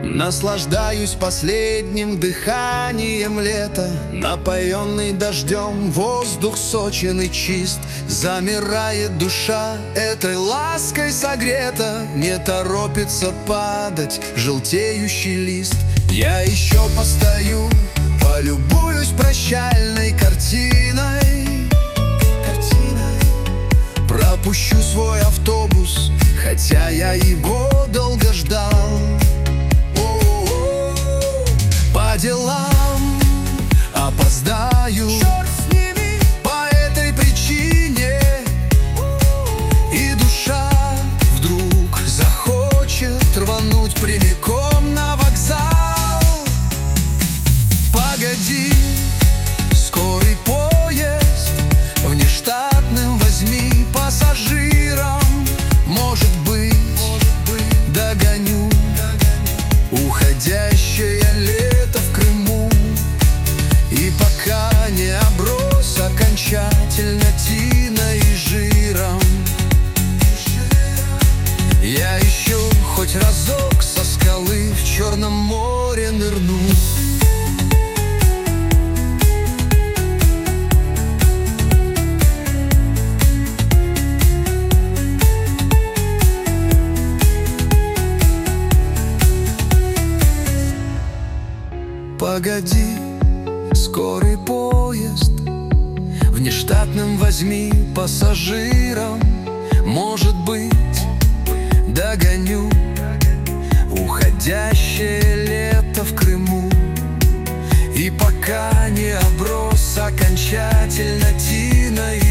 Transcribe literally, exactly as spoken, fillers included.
Наслаждаюсь последним дыханием лета, напоенный дождем, воздух сочен и чист. Замирает душа, этой лаской согрета, не торопится падать желтеющий лист. Я еще постою, полюбуюсь прощальной картиной, картиной. Пропущу свой автобус, хотя я его долго ждал. По делам опоздаю, черт с ними, по этой причине. И душа вдруг захочет рвануть прямиком на вокзал. Погоди, скорый поезд внештатным возьми пассажиром. Может быть, догоню уходящее лето в Крыму. И пока не оброс окончательно тиной и жиром, я еще хоть разок со скалы в Черном море нырну. Погоди, скорый поезд внештатным возьми пассажиром. Может быть, догоню уходящее лето в Крыму. И пока не оброс окончательно тиной